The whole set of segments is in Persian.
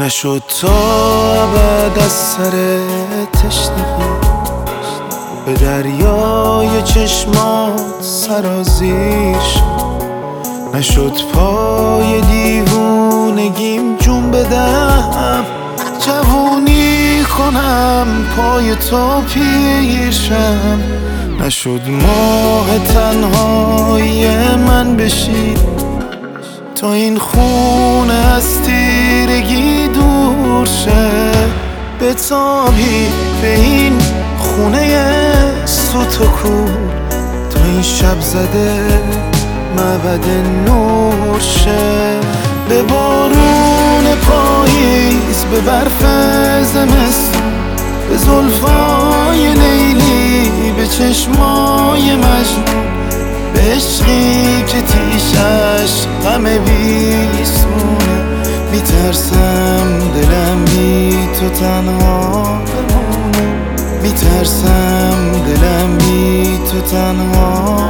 نشد تا ابد از سر تشنگی به دریای چشمات سرازیر شد. نشد پای دیوونگیم جون بدم، جوونی کنم پای تو پیرشم. نشد ماه تنهایی من بشی تا این خونه از تیرگی دور شه. بتابی به این خونه سوت و کور تا این شب زده معبد نور شه. به بارون پاییز، به برف زمستون، به زلفای لیلی، به چشمای مجنون، به عشقی که تیشش غم بیسونه. میترسم دلم بی تو تنها بمونه، میترسم دلم بی تو تنها.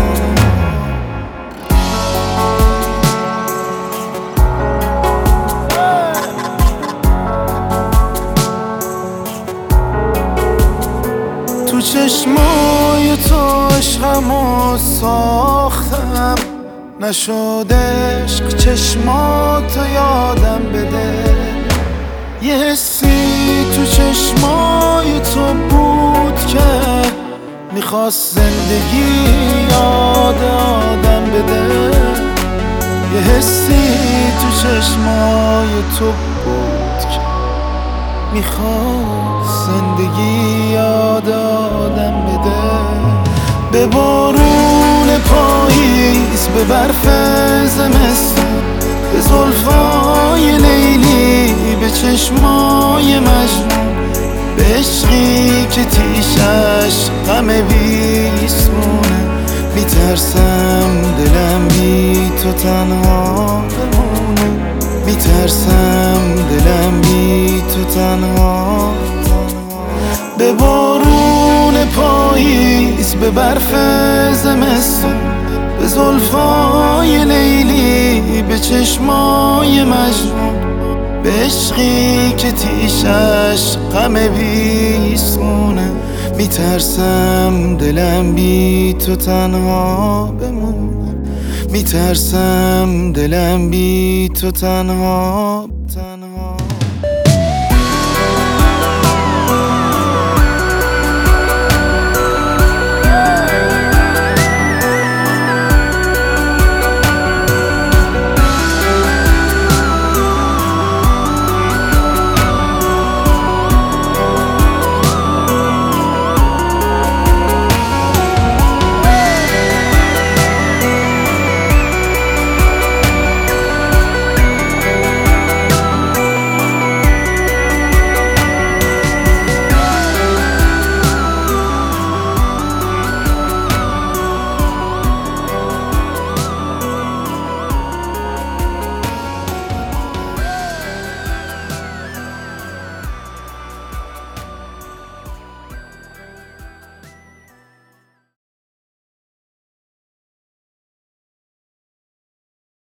تو چشمای تو عشقمو ساختم، نشد عشق چشماتو یادم بده. یه حسی تو چشمای تو بود که میخواست زندگی یاد آدم بده. یه حسی تو چشمای تو بود که میخواست زندگی یاد آدم بده. به بارون پاییز، به برف زمستون، به زلفای لیلی، به چشمای مجنون، به عشقی که تیشش غم بیسونه. میترسم دلم بی تو تنها بمونه، میترسم دلم بی تو تنها. به بارون پاییز، به برف زمستون، به زلفای لیلی، به چشمای مجنون، به عشقی که تیشش غم بیسونه. میترسم دلم بی تو تنها بمونه، میترسم دلم بی تو تنها.